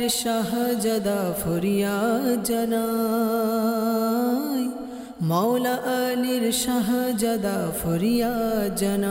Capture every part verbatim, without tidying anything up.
শাহজাদা ফরিয়াদ জানাই, মাওলা আলীর শাহজাদা ফরিয়াদ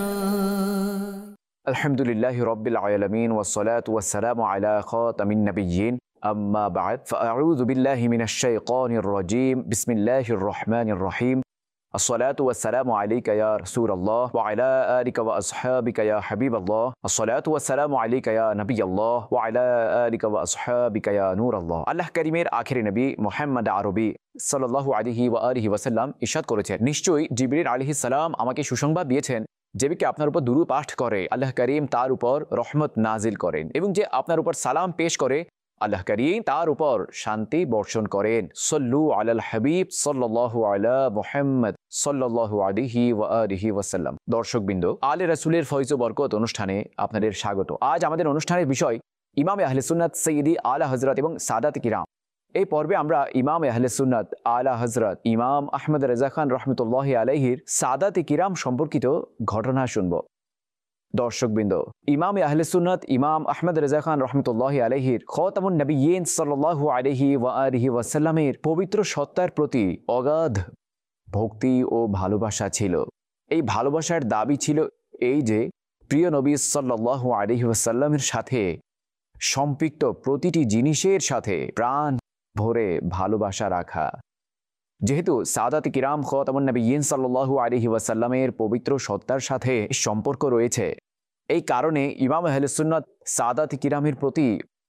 জানাই। আলহামদুলিল্লাহি রাব্বিল আলামিন ওয়াসসালাতু ওয়াসসালামু আলা খাতামিন নাবিয়্যিন আম্মা বা'দ ফাআউযু বিল্লাহি মিনাশ শাইতানির রাজীম বিসমিল্লাহির রহমানির রহিম আসসালাতু ওয়াসসালামু আলাইকা ইয়া রাসূলাল্লাহ ওয়া আলা আলিকা ওয়া আসহাবিকা ইয়া হাবিবাল্লাহ আসসালাতু ওয়াসসালামু আলাইকা ইয়া নবিয়াল্লাহ ওয়া আলা আলিকা ওয়া আসহাবিকা ইয়া নূরাল্লাহ। আল্লাহ কারীমের আখিরি নবী মুহাম্মদ আরবী সাল্লাল্লাহু আলাইহি ওয়া আলিহি ওয়াসাল্লাম ইরশাদ করেছেন, নিশ্চয়ই জিবরিল আলাইহিস সালাম আমাকে সুসংবাদ দিয়েছেন, যে ব্যক্তি আপনার উপর দুরূদ পাঠ করে আল্লাহ করিম তার উপর রহমত নাজিল করেন, এবং যে আপনার উপর সালাম পেশ করে আল্লাহ করিম তার উপর শান্তি বর্ষণ করেন। সল্লু আলাল হাবিব সাল্লাল্লাহু আলা মুহাম্মদ সাল্লাল্লাহু আলাইহি ওয়া আলিহি ওয়াসাল্লাম। দর্শকবৃন্দ, আলে রাসূলের ফয়জ ও বরকত অনুষ্ঠানে আপনাদের স্বাগত। আজ আমাদের অনুষ্ঠানের বিষয় ইমামে আহলে সুন্নাত সৈয়দি আলা হযরত এবং সাদাত কিরাম। এই পর্বে আমরা ইমাম আহলে সুন্নাত আলা হযরত ইমাম আহমদ রেজা খান রহমতুল্লাহি আলাইহির সাদাত কিরাম সম্পর্কিত ঘটনা শুনব। দর্শকবৃন্দ, ইমাম আহলে সুন্নাত ইমাম আহমদ রেজা খান রহমতুল্লাহি আলাইহির খাতামুন নবিয়্যিন সাল্লাল্লাহু আলাইহি ওয়া আলিহি ওয়াসাল্লামের পবিত্র সত্তার প্রতি অগাধ ভক্তি ও ভালোবাসা ছিল। এই ভালোবাসার দাবি ছিল এই যে প্রিয় নবী সাল্লাল্লাহু আলাইহি ওয়াসাল্লামের সাথে সম্পৃক্ত প্রতিটি জিনিসের সাথে প্রাণ ভরে ভালোবাসা রাখা। যেহেতু সাদাত কিরাম খাতামুন নবিয়্যিন সাল্লাল্লাহু আলাইহি ওয়াসাল্লামের পবিত্র সত্তার সাথে সম্পর্ক রয়েছে, এই কারণে ইমাম আহলে সুন্নাত সাদাত কিরামের প্রতি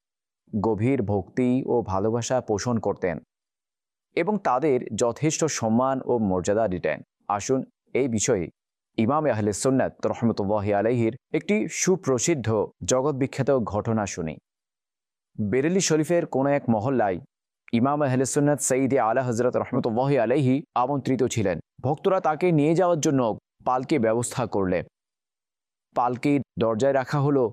গভীর ভক্তি ও ভালোবাসা পোষণ করতেন এবং তাদের যথেষ্ট সম্মান ও মর্যাদা দিতেন। আসুন এই বিষয়ে ইমাম আহলে সুন্নাত রহমতুল্লাহি আলাইহির একটি সুপ্রসিদ্ধ জগৎ বিখ্যাত ঘটনা শুনি। বেরেলি শরীফের কোন এক মহল্লায় ইমাম আহলে সুন্নাত সৈয়দি আলা হযরত রহমতুল্লাহি আলাইহি আমন্ত্রিত ছিলেন। ভক্তরা তাকে নিয়ে যাওয়ার জন্য পালকি ব্যবস্থা করলে পালকি দরজায় রাখা হলো।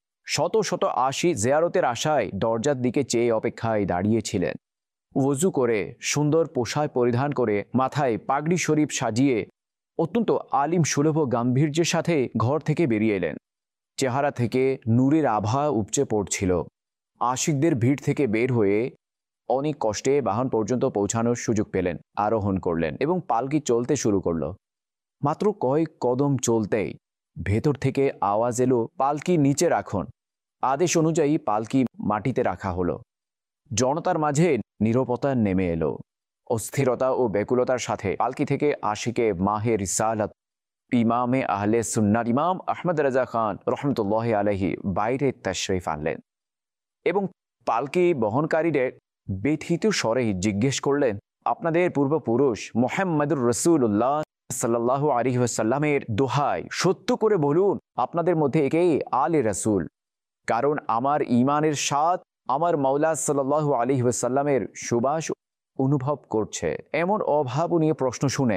শত শত আশি জিয়ারতের আশায় দরজার দিকে চেয়ে অপেক্ষায় দাঁড়িয়েছিলেন। ওযু করে সুন্দর পোশাক পরিধান করে মাথায় পাগড়ি শরীফ সাজিয়ে অত্যন্ত আলিম সুলভ গাম্ভীর্যের সাথে ঘর থেকে বেরিয়ে এলেন। চেহারা থেকে নূরের আভা উপচে পড়ছিল। আশিকদের ভিড় থেকে বের হয়ে অনেক কষ্টে বাহন পর্যন্ত পৌঁছানোর সুযোগ পেলেন। আরোহণ করলেন এবং পালকি চলতে শুরু করলো। মাত্র কয়েক কদম চলতেই ভেতর থেকে আওয়াজ এলো, পালকি নিচে রাখুন। আদেশ অনুযায়ী পালকি মাটিতে রাখা হলো। জনতার মাঝে নীরবতা নেমে এলো। অস্থিরতা ও ব্যাকুলতার সাথে পালকি থেকে আশিকে মাহে রিসালাত ইমামে আহলে সুন্নাত ইমাম আহমদ রেজা খান রহমতুল্লাহি আলাইহি বাইরে তাশরিফ আনলেন এবং পালকি বহনকারীদের ব্যথিত স্বরে জিজ্ঞেস করলেন, আপনাদের পূর্বপুরুষ মুহাম্মদুর রাসূলুল্লাহ সাল্লাল্লাহু আলাইহি ওয়াসাল্লামের দোহাই সত্য করে বলুন, আপনাদের মধ্যে একেই আলে রাসূল, কারণ আমার ঈমানের স্বাদ আমার মাওলা সাল্লাল্লাহু আলাইহি ওয়াসাল্লামের সুবাস অনুভব করছে। এমন অভাবনীয় প্রশ্ন শুনে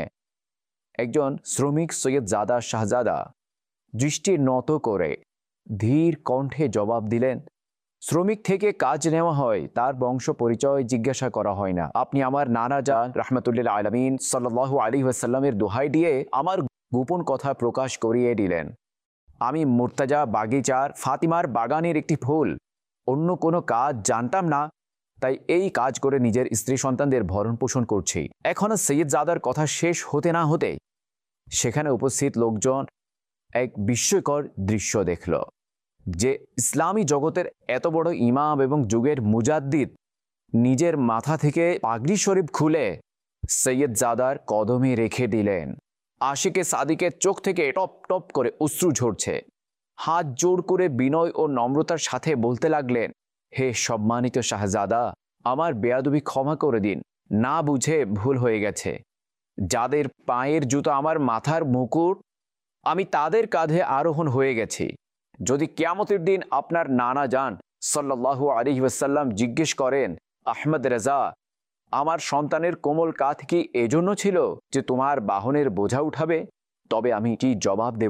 একজন শ্রমিক সৈয়দ জাদা শাহজাদা দৃষ্টি নত করে ধীর কণ্ঠে জবাব দিলেন, শ্রমিক থেকে কাজ নেওয়া হয়, তার বংশ পরিচয় জিজ্ঞাসা করা হয় না। আপনি আমার নানা জান রাহমাতুল্লিল আলামিন সাল্লাল্লাহু আলাইহি ওয়াসাল্লামের দোহাই দিয়ে আমার গোপন কথা প্রকাশ করিয়ে দিলেন। আমি মুর্তাজা বাগিচার ফাতিমার বাগানের একটি ফুল, অন্য কোনো কাজ জানতাম না, তাই এই কাজ করে নিজের স্ত্রী সন্তানদের ভরণ পোষণ করছি। এখনো সৈয়দ জাদার কথা শেষ হতে না হতে সেখানে উপস্থিত লোকজন এক বিস্ময়কর দৃশ্য দেখল যে ইসলামী জগতের এত বড় ইমাম এবং যুগের মুজাদ্দিদ নিজের মাথা থেকে পাগড়ি শরীফ খুলে সৈয়দ জাদার কদমে রেখে দিলেন। আশিকে সাদিকের চোখ থেকে টপ টপ করে অশ্রু ঝরছে। হাত জোড় করে বিনয় ও নম্রতার সাথে বলতে লাগলেন, হে সম্মানিত শাহজাদা, আমার বেয়াদবি ক্ষমা করে দিন, না বুঝে ভুল হয়ে গেছে। যাদের পায়ের জুতো আমার মাথার মুকুট, আমি তাদের কাঁধে আরোহণ হয়ে গেছি। যদি কিয়ামতের দিন আপনার নানা জান সাল্লাল্লাহু আলাইহি ওয়াসাল্লাম জিজ্ঞেস করেন, আহমদ রেজা, আমার সন্তানের কোমল কাঁধ কি এজন্য ছিল যে তোমার বাহনের বোঝা উঠাবে, তবে আমি কি জবাব দেব?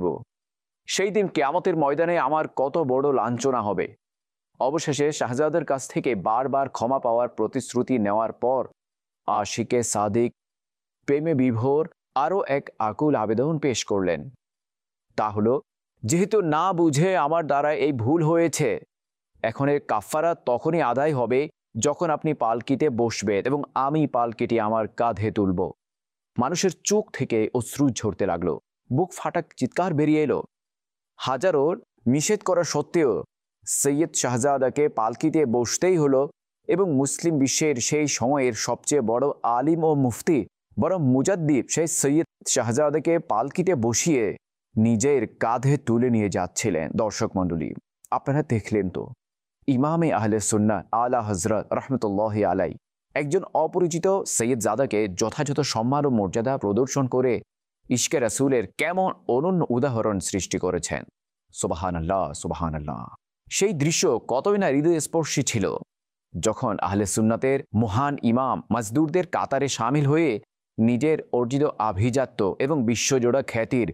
সেই দিন কিয়ামতের ময়দানে আমার কত বড় লাঞ্ছনা হবে। অবশেষে শাহজাদার কাছ থেকে বারবার ক্ষমা পাওয়ার প্রতিশ্রুতি নেওয়ার পর আশিকে সাদিক প্রেমে বিভোর আরও এক আকুল আবেদন পেশ করলেন। তা হলো, যেহেতু না বুঝে আমার দ্বারা এই ভুল হয়েছে, এখন এর কাফারা তখনই আদায় হবে যখন আপনি পালকিতে বসবেন এবং আমি পালকিটি আমার কাঁধে তুলব। মানুষের চোখ থেকে অশ্রু ঝরতে লাগলো, বুক ফাটা চিৎকার বেরিয়ে এলো। হাজারোর নিষেধ করা সত্ত্বেও সৈয়দ শাহজাদাকে পালকিতে বসতেই হলো এবং মুসলিম বিশ্বের সেই সময়ের সবচেয়ে বড় আলিম ও মুফতি, বড় মুজাদ্দিদ সেই সৈয়দ শাহজাদাকে পালকিতে বসিয়ে নিজের কাঁধে তুলে নিয়ে যাচ্ছিলেন। দর্শক মণ্ডলী, আপনারা দেখলেন তো, ইমামে আহলে সুন্নাহ আলা হজরত রহমতুল্লাহি আলাই একজন অপরিচিত সৈয়দ জাদাকে যথাযথ সম্মান ও মর্যাদা প্রদর্শন করে ইশকে রাসূলের কেমন অনন্য উদাহরণ সৃষ্টি করেছেন। সুবহানাল্লাহ, সুবহানাল্লাহ। সেই দৃশ্য কতই না হৃদয়স্পর্শী ছিল যখন আহলে সুন্নাতের মহান ইমাম মাজদুরদের কাতারে সামিল হয়ে নিজের অর্জিত আভিজাত্য এবং বিশ্বজোড়া খ্যাতির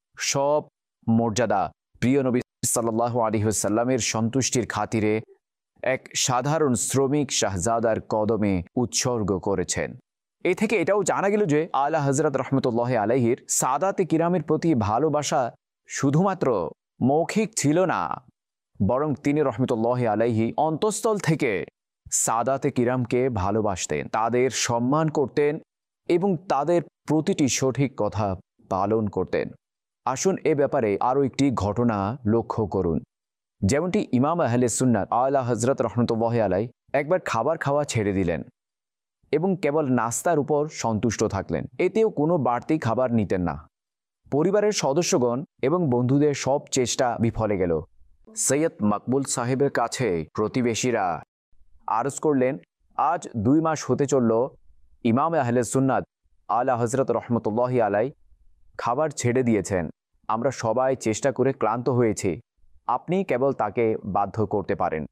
সব মর্যাদা প্রিয় নবী সাল্লাল্লাহু আলাইহি ওয়াসাল্লামের সন্তুষ্টির খাতিরে এক সাধারণ শ্রমিক শাহজাদার কদমে উৎসর্গ করেছেন। এ থেকে এটাও জানা গেল যে আলা হযরত রহমতুল্লাহ আলাইহির সাদাতে কিরামের প্রতি ভালোবাসা শুধুমাত্র মৌখিক ছিল না, বরং তিনি রহমতুল্লাহ আলাইহি অন্তঃস্থল থেকে সাদাতে কিরামকে ভালোবাসতেন, তাদের সম্মান করতেন এবং তাদের প্রতিটি সঠিক কথা পালন করতেন। আসুন এ ব্যাপারে আরও একটি ঘটনা লক্ষ্য করুন। যেমনটি ইমাম আহলে সুন্নাত আলা হযরত রহমতুল্লাহ আলাই একবার খাবার খাওয়া ছেড়ে দিলেন এবং কেবল নাস্তার উপর সন্তুষ্ট থাকলেন, এতেও কোনো বাড়তি খাবার নিতেন না। পরিবারের সদস্যগণ এবং বন্ধুদের সব চেষ্টা বিফলে গেল। সৈয়দ মকবুল সাহেবের কাছে প্রতিবেশীরা আরজ করলেন, আজ দুই মাস হতে চলল ইমাম আহলে সুন্নাত আলা হযরত রহমতুল্লাহ আলাই খাবার ছেড়ে দিয়েছেন। আমরা সবাই চেষ্টা করে ক্লান্ত হয়েছি, আপনি কেবল তাকে বাধ্য করতে পারেন।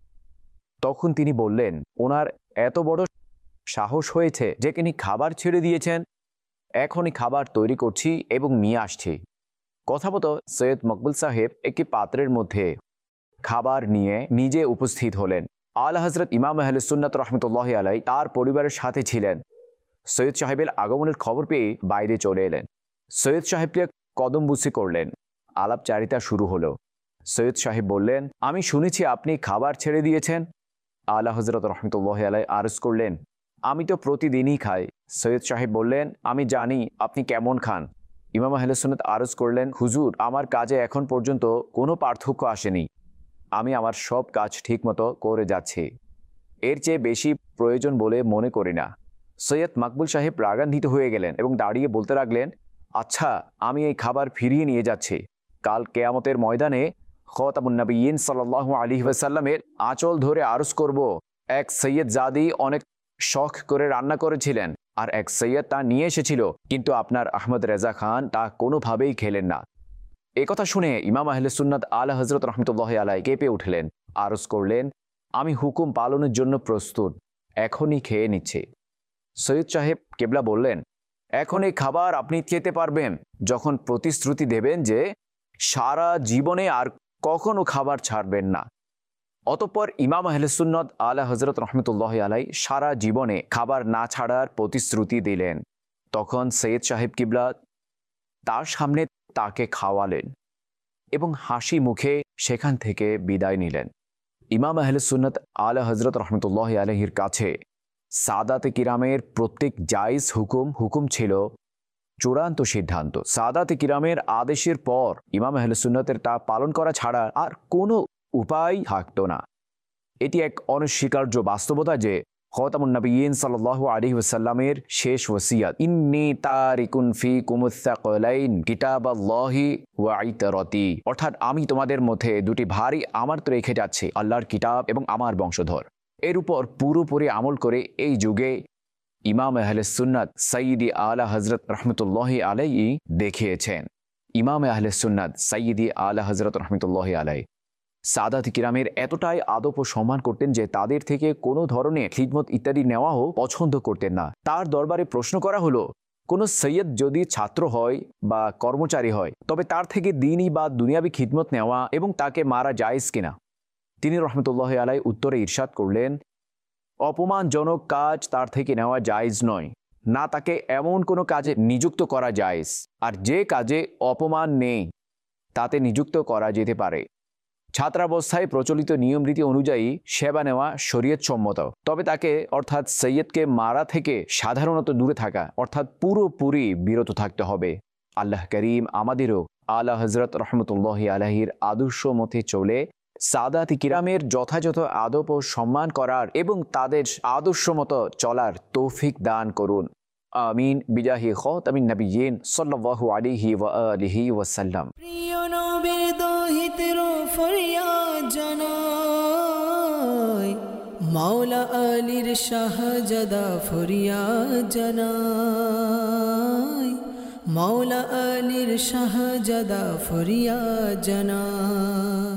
তখন তিনি বললেন, ওনার এত বড় সাহস হয়েছে যে তিনি খাবার ছেড়ে দিয়েছেন, এখনই খাবার তৈরি করছি এবং নিয়ে আসছি। কথা মতো সৈয়দ মকবুল সাহেব একটি পাত্রের মধ্যে খাবার নিয়ে নিজে উপস্থিত হলেন। আলা হযরত ইমাম আহলে সুন্নাত রহমতুল্লাহ আলাই তার পরিবারের সাথে ছিলেন। সৈয়দ সাহেবের আগমনের খবর পেয়ে বাইরে চলে এলেন। সৈয়দ সাহেবকে কদমবুসি করলেন, আলাপচারিতা শুরু হলো। সৈয়দ সাহেব বললেন, আমি শুনেছি আপনি খাবার ছেড়ে দিয়েছেন। আলা হযরত রহমতুল্লাহ আলাই আরজ করলেন, আমি তো প্রতিদিনই খাই। সৈয়দ সাহেব বললেন, আমি জানি আপনি কেমন খান। ইমাম আহলে সুন্নাত আরজ করলেন, হুজুর, আমার কাজে এখন পর্যন্ত কোনো পার্থক্য আসেনি, আমি আমার সব কাজ ঠিকমতো করে যাচ্ছি, এর চেয়ে বেশি প্রয়োজন বলে মনে করি না। সৈয়দ মকবুল সাহেব রাগান্বিত হয়ে গেলেন এবং দাঁড়িয়ে বলতে লাগলেন, আচ্ছা, আমি এই খাবার ফিরিয়ে নিয়ে যাচ্ছি। কাল কেয়ামতের ময়দানে খতামুন নবিয়্যিন সাল্লাল্লাহু আলাইহি ওয়াসাল্লামের আঁচল ধরে আরজ করব, এক সৈয়দ জাদি অনেক শখ করে রান্না করেছিলেন আর এক সৈয়দ তা নিয়ে এসেছিল, কিন্তু আপনার আহমদ রেজা খান তা কোনোভাবেই খেলেন না। এ কথা শুনে ইমাম আহলে সুন্নাত আলা হযরত রহমতুল্লাহ আলাই কেঁপে উঠলেন, আরজ করলেন, আমি হুকুম পালনের জন্য প্রস্তুত, এখনই খেয়ে নিচ্ছি। সৈয়দ সাহেব কেবলা বললেন, এখন এই খাবার আপনি খেতে পারবেন যখন প্রতিশ্রুতি দেবেন যে সারা জীবনে আর কখনো খাবার ছাড়বেন না। অতঃপর ইমাম আহলে সুন্নাত আলা হযরত রহমতুল্লাহ আলাই সারা জীবনে খাবার না ছাড়ার প্রতিশ্রুতি দিলেন। তখন সৈয়দ সাহেব কিবলা তার সামনে তাকে খাওয়ালেন এবং হাসি মুখে সেখান থেকে বিদায় নিলেন। ইমাম আহলে সুন্নাত আলা হযরত রহমতুল্লাহ আলাইহির কাছে সাদাতে কিরামের প্রত্যেক জায়েজ হুকুম হুকুম ছিল চূড়ান্ত সিদ্ধান্ত। সাদাতে কিরামের আদেশের পর ইমাম আহলে সুন্নাতের তা পালন করা ছাড়া আর কোনো উপায় থাকতো না। এটি এক অনস্বীকার্য বাস্তবতা যে খতামুন নবিয়্যিন সাল্লাল্লাহু আলাইহি ওয়াসাল্লামের শেষ ওসিয়ত, ইন্নী তারিকুন ফীকুমুস সাকলাইন কিতাবাল্লাহি ওয়া ইতরাতি, অর্থাৎ আমি তোমাদের মধ্যে দুটি ভারী আমানত রেখে যাচ্ছি, আল্লাহর কিতাব এবং আমার বংশধর। এর উপর পুরোপুরি আমল করে এই যুগে ইমাম আহলে সুন্নাত সাইয়্যিদি আলা হযরত রহমতুল্লাহ আলাইহি দেখিয়েছেন। ইমাম আহলে সুন্নাত সাইয়্যিদি আলা হযরত রহমতুল্লাহ আলাই সাদাতে কিরামের এতটাই আদব ও সম্মান করতেন যে তাদের থেকে কোনো ধরনের খিদমত ইত্যাদি নেওয়াও পছন্দ করতেন না। তার দরবারে প্রশ্ন করা হলো, কোনো সৈয়দ যদি ছাত্র হয় বা কর্মচারী হয় তবে তার থেকে দ্বীনি বা দুনিয়াবি খিদমত নেওয়া এবং তাকে মারা জায়েজ কিনা? তিনি রহমতুল্লাহ আলাই উত্তরে ইরশাদ করলেন, অপমানজনক কাজ তার থেকে নেওয়া জায়েজ নয়, না তাকে এমন কোনো কাজে নিযুক্ত করা জায়েজ, আর যে কাজে অপমান নেই তাতে নিযুক্ত করা যেতে পারে। ছাত্রাবস্থায় প্রচলিত নিয়ম রীতি অনুযায়ী সেবা নেওয়া শরীয়ত সম্মত, তবে তাকে অর্থাৎ সৈয়দকে মারা থেকে সাধারণত দূরে থাকা অর্থাৎ পুরোপুরি বিরত থাকতে হবে। আল্লাহ করিম আমাদেরও আলা হযরত রহমতুল্লাহি আলাইহির আদর্শ মতে চলে সাদাত কিরামের যথাযথ আদব ও সম্মান করার এবং তাদের আদর্শ মতো চলার তৌফিক দান করুন। আমিন বিজাহি খাতামিন নবিয়্যিন সাল্লাল্লাহু আলাইহি ওয়া আলিহি ওয়াসাল্লাম। প্রিয় নবীর দোহিতের ফরিয়াদ জানাই, মাওলা আলীর শাহজাদা ফরিয়াদ জানাই, মাওলা আলীর শাহজাদা ফরিয়াদ জানাই।